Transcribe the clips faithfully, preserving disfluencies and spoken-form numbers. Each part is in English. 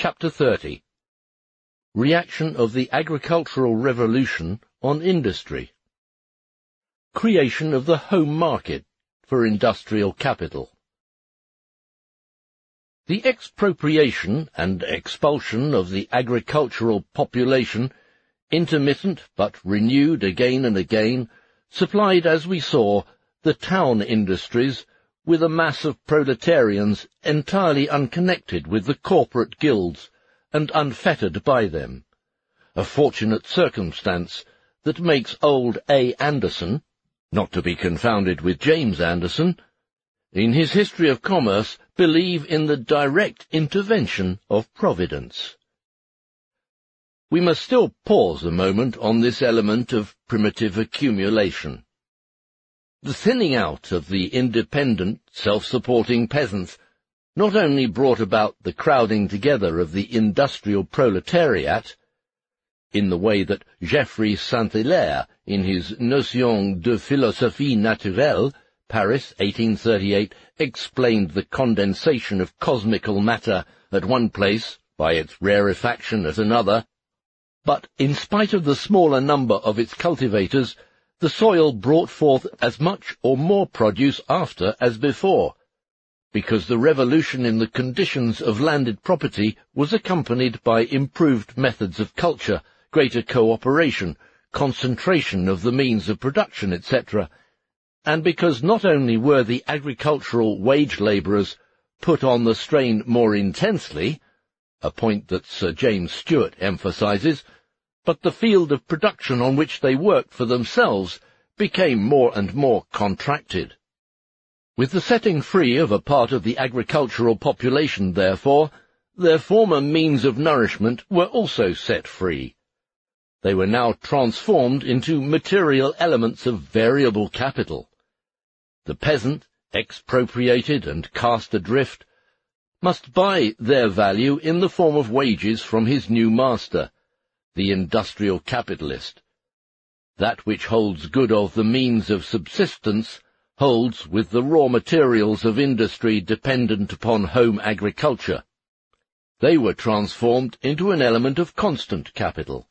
Chapter thirty. Reaction of the Agricultural Revolution on Industry. Creation of the home market for industrial capital. The expropriation and expulsion of the agricultural population, intermittent but renewed again and again, supplied, as we saw, the town industries with a mass of proletarians entirely unconnected with the corporate guilds and unfettered by them, a fortunate circumstance that makes old A. Anderson, not to be confounded with James Anderson, in his History of Commerce believe in the direct intervention of Providence. We must still pause a moment on this element of primitive accumulation. The thinning out of the independent, self-supporting peasants not only brought about the crowding together of the industrial proletariat, in the way that Geoffroy Saint-Hilaire, in his Notions de philosophie naturelle, Paris, eighteen thirty-eight, explained the condensation of cosmical matter at one place by its rarefaction at another, but in spite of the smaller number of its cultivators, the soil brought forth as much or more produce after as before, because the revolution in the conditions of landed property was accompanied by improved methods of culture, greater cooperation, concentration of the means of production, et cetera, and because not only were the agricultural wage labourers put on the strain more intensely, a point that Sir James Stewart emphasises, but the field of production on which they worked for themselves became more and more contracted. With the setting free of a part of the agricultural population, therefore, their former means of nourishment were also set free. They were now transformed into material elements of variable capital. The peasant, expropriated and cast adrift, must buy their value in the form of wages from his new master, the industrial capitalist. That which holds good of the means of subsistence holds with the raw materials of industry dependent upon home agriculture. They were transformed into an element of constant capital.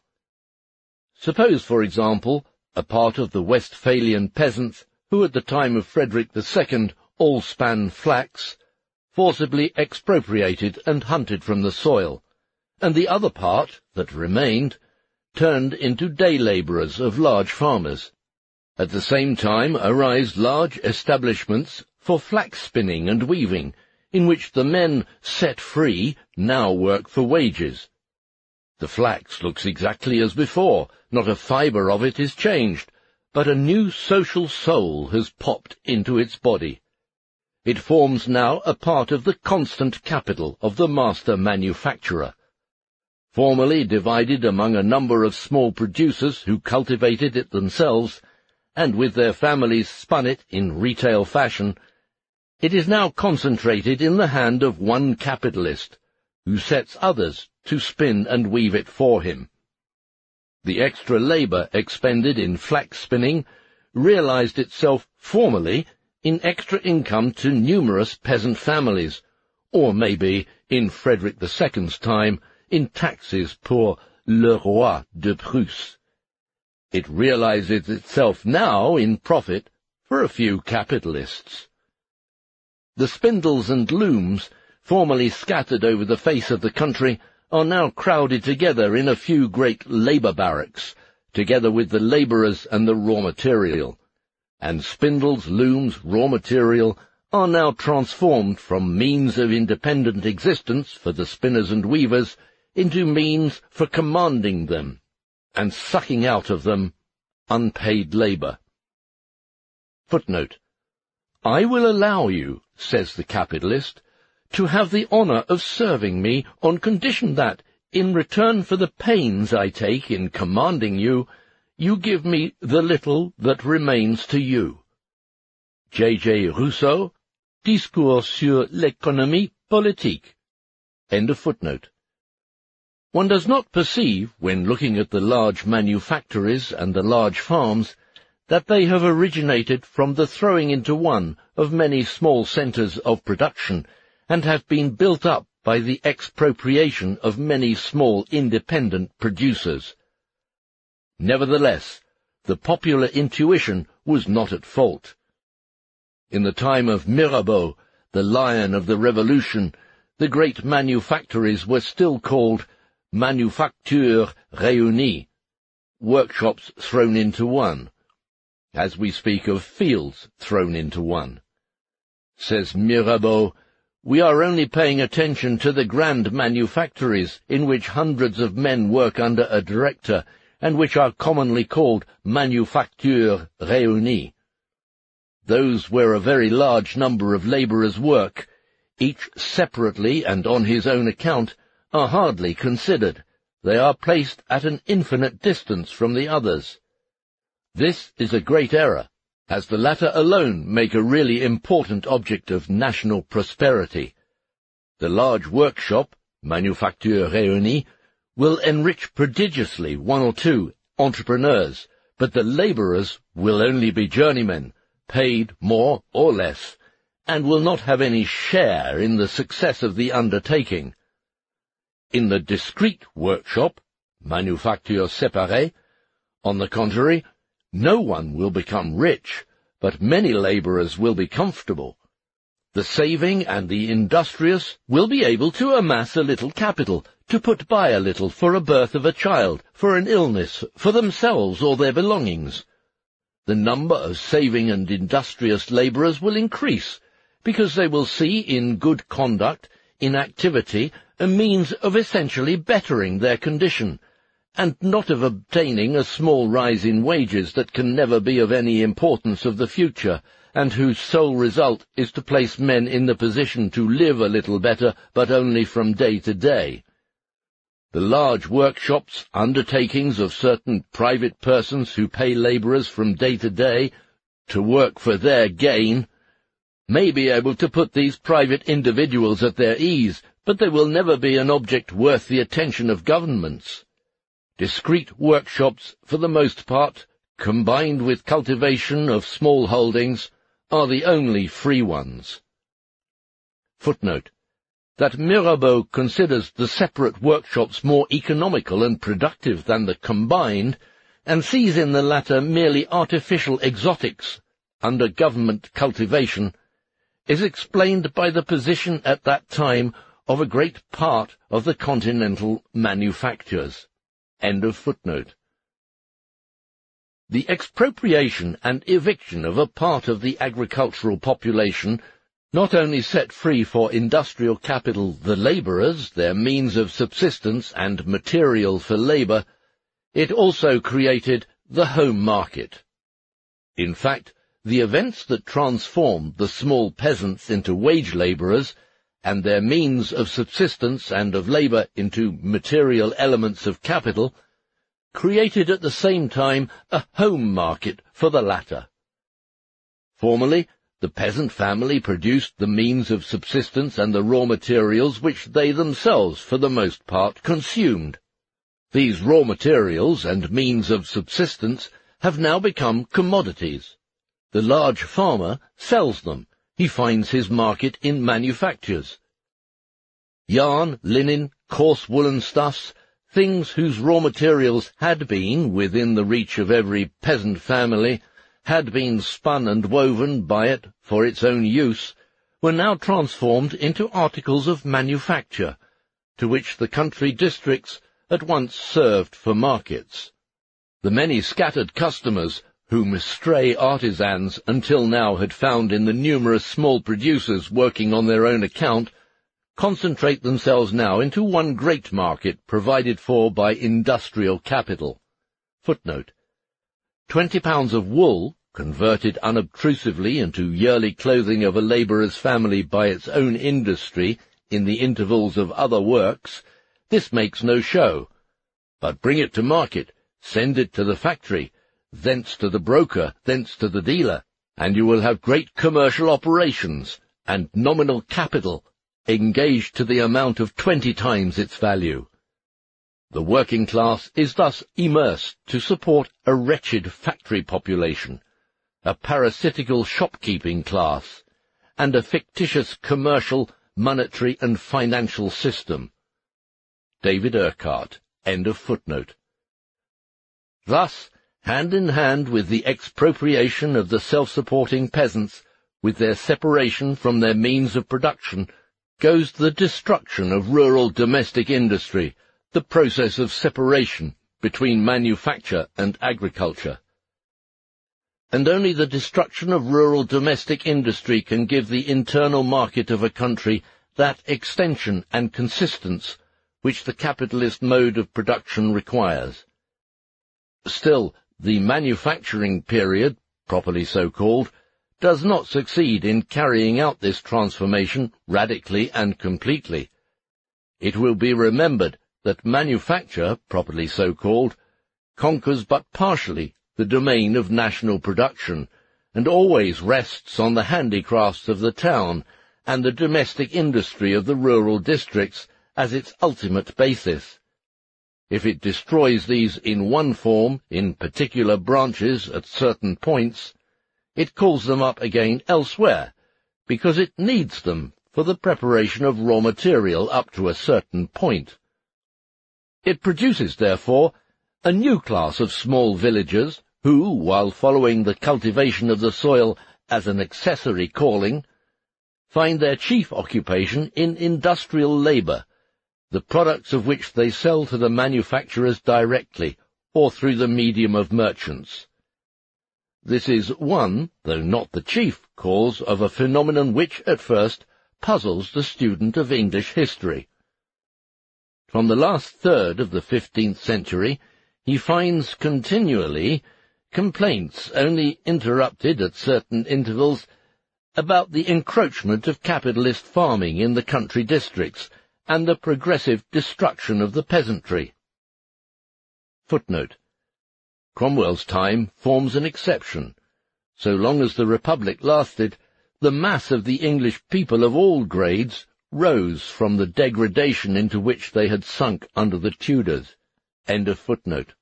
Suppose, for example, a part of the Westphalian peasants who at the time of Frederick the Second all span flax, forcibly expropriated and hunted from the soil, and the other part, that remained, turned into day labourers of large farmers. At the same time arise large establishments for flax spinning and weaving, in which the men set free now work for wages. The flax looks exactly as before, not a fibre of it is changed, but a new social soul has popped into its body. It forms now a part of the constant capital of the master manufacturer. Formerly divided among a number of small producers who cultivated it themselves, and with their families spun it in retail fashion, it is now concentrated in the hand of one capitalist, who sets others to spin and weave it for him. The extra labour expended in flax spinning realized itself formerly in extra income to numerous peasant families, or maybe, in Frederick the Second's time, in taxes pour le roi de Prusse. It realizes itself now in profit for a few capitalists. The spindles and looms, formerly scattered over the face of the country, are now crowded together in a few great labour barracks, together with the labourers and the raw material. And spindles, looms, raw material are now transformed from means of independent existence for the spinners and weavers into means for commanding them, and sucking out of them unpaid labour. Footnote. I will allow you, says the capitalist, to have the honour of serving me on condition that, in return for the pains I take in commanding you, you give me the little that remains to you. J J Rousseau, Discours sur l'économie politique. End of footnote. One does not perceive, when looking at the large manufactories and the large farms, that they have originated from the throwing into one of many small centres of production, and have been built up by the expropriation of many small independent producers. Nevertheless, the popular intuition was not at fault. In the time of Mirabeau, the lion of the Revolution, the great manufactories were still called manufactures réunies, workshops thrown into one, as we speak of fields thrown into one. Says Mirabeau, "We are only paying attention to the grand manufactories in which hundreds of men work under a director, and which are commonly called manufactures réunies. Those where a very large number of labourers work, each separately and on his own account, are hardly considered. They are placed at an infinite distance from the others. This is a great error, as the latter alone make a really important object of national prosperity. The large workshop, manufactures réunies, will enrich prodigiously one or two entrepreneurs, but the labourers will only be journeymen, paid more or less, and will not have any share in the success of the undertaking. In the discrete workshop, manufactures séparées, on the contrary, no one will become rich, but many labourers will be comfortable. The saving and the industrious will be able to amass a little capital, to put by a little for a birth of a child, for an illness, for themselves or their belongings. The number of saving and industrious labourers will increase, because they will see in good conduct, in activity, a means of essentially bettering their condition, and not of obtaining a small rise in wages that can never be of any importance of the future, and whose sole result is to place men in the position to live a little better, but only from day to day. The large workshops, undertakings of certain private persons who pay labourers from day to day to work for their gain, may be able to put these private individuals at their ease, but they will never be an object worth the attention of governments. Discrete workshops, for the most part, combined with cultivation of small holdings, are the only free ones. Footnote: that Mirabeau considers the separate workshops more economical and productive than the combined, and sees in the latter merely artificial exotics under government cultivation, is explained by the position at that time of a great part of the continental manufactures. End of footnote. The expropriation and eviction of a part of the agricultural population not only set free for industrial capital the labourers, their means of subsistence and material for labour, it also created the home market. In fact, the events that transformed the small peasants into wage labourers, and their means of subsistence and of labour into material elements of capital, created at the same time a home market for the latter. Formerly, the peasant family produced the means of subsistence and the raw materials which they themselves, for the most part, consumed. These raw materials and means of subsistence have now become commodities. The large farmer sells them. He finds his market in manufactures. Yarn, linen, coarse woolen stuffs, things whose raw materials had been within the reach of every peasant family, had been spun and woven by it for its own use, were now transformed into articles of manufacture, to which the country districts at once served for markets. The many scattered customers, whom stray artisans until now had found in the numerous small producers working on their own account, concentrate themselves now into one great market provided for by industrial capital. Footnote: Twenty pounds of wool, converted unobtrusively into yearly clothing of a labourer's family by its own industry in the intervals of other works, this makes no show. But bring it to market, send it to the factory, thence to the broker, thence to the dealer, and you will have great commercial operations, and nominal capital engaged to the amount of twenty times its value. The working class is thus immersed to support a wretched factory population, a parasitical shopkeeping class, and a fictitious commercial monetary and financial system. David Urquhart. End of footnote. Thus, hand in hand with the expropriation of the self-supporting peasants, with their separation from their means of production, goes the destruction of rural domestic industry, the process of separation between manufacture and agriculture. And only the destruction of rural domestic industry can give the internal market of a country that extension and consistence which the capitalist mode of production requires. Still, the manufacturing period, properly so called, does not succeed in carrying out this transformation radically and completely. It will be remembered that manufacture, properly so called, conquers but partially the domain of national production, and always rests on the handicrafts of the town and the domestic industry of the rural districts as its ultimate basis. If it destroys these in one form, in particular branches at certain points, it calls them up again elsewhere, because it needs them for the preparation of raw material up to a certain point. It produces, therefore, a new class of small villagers who, while following the cultivation of the soil as an accessory calling, find their chief occupation in industrial labour, the products of which they sell to the manufacturers directly or through the medium of merchants. This is one, though not the chief, cause of a phenomenon which, at first, puzzles the student of English history. From the last third of the fifteenth century, he finds continually complaints, only interrupted at certain intervals, about the encroachment of capitalist farming in the country districts and the progressive destruction of the peasantry. Footnote. Cromwell's time forms an exception. So long as the Republic lasted, the mass of the English people of all grades rose from the degradation into which they had sunk under the Tudors. End of footnote.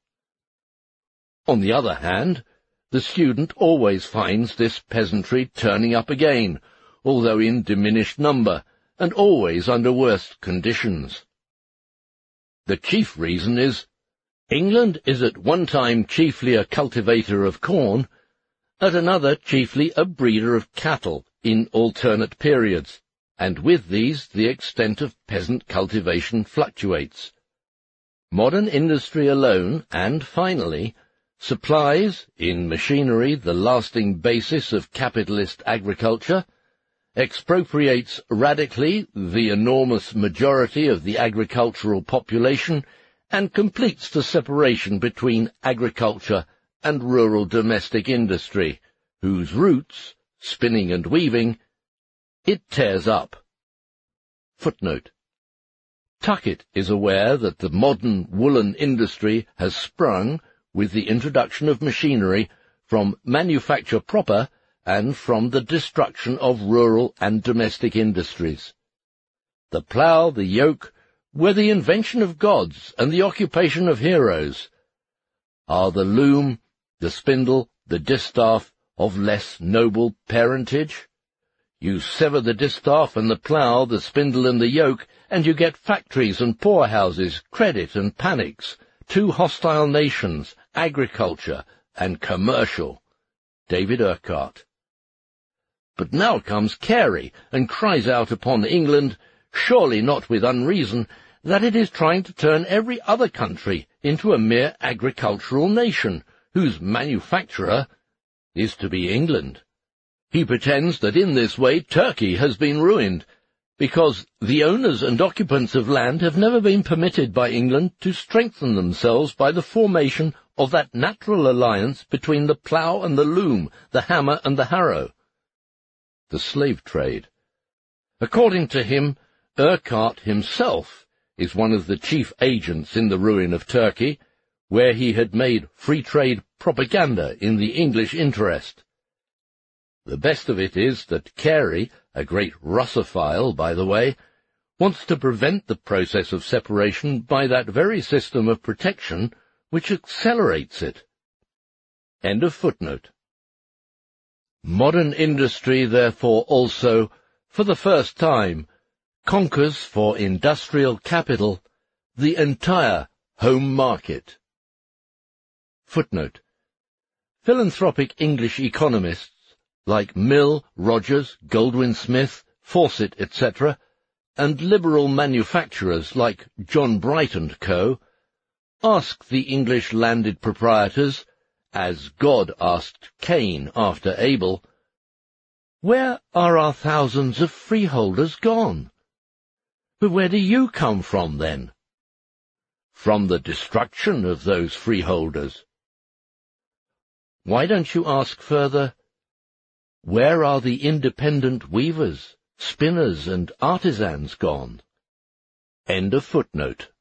On the other hand, the student always finds this peasantry turning up again, although in diminished number, and always under worse conditions. The chief reason is, England is at one time chiefly a cultivator of corn, at another chiefly a breeder of cattle in alternate periods, and with these the extent of peasant cultivation fluctuates. Modern industry alone, and finally, supplies, in machinery the lasting basis of capitalist agriculture, expropriates radically the enormous majority of the agricultural population, and completes the separation between agriculture and rural domestic industry, whose roots, spinning and weaving, it tears up. Footnote. Tuckett is aware that the modern woolen industry has sprung, with the introduction of machinery, from manufacture proper and from the destruction of rural and domestic industries. The plough, the yoke, were the invention of gods and the occupation of heroes. Are the loom, the spindle, the distaff of less noble parentage? You sever the distaff and the plough, the spindle and the yoke, and you get factories and poorhouses, credit and panics, two hostile nations, agriculture and commercial. David Urquhart. But now comes Carey, and cries out upon England, surely not with unreason, that it is trying to turn every other country into a mere agricultural nation, whose manufacturer is to be England. He pretends that in this way Turkey has been ruined, because the owners and occupants of land have never been permitted by England to strengthen themselves by the formation of that natural alliance between the plough and the loom, the hammer and the harrow. The slave trade. According to him, Urquhart himself is one of the chief agents in the ruin of Turkey, where he had made free trade propaganda in the English interest. The best of it is that Carey, a great Russophile, by the way, wants to prevent the process of separation by that very system of protection which accelerates it. End of footnote. Modern industry, therefore, also, for the first time, conquers for industrial capital the entire home market. Footnote. Philanthropic English economists like Mill, Rogers, Goldwin Smith, Fawcett, et cetera, and liberal manufacturers like John Bright and Co., ask the English landed proprietors, as God asked Cain after Abel, "Where are our thousands of freeholders gone? But where do you come from, then?" From the destruction of those freeholders. Why don't you ask further, where are the independent weavers, spinners, and artisans gone? End of footnote.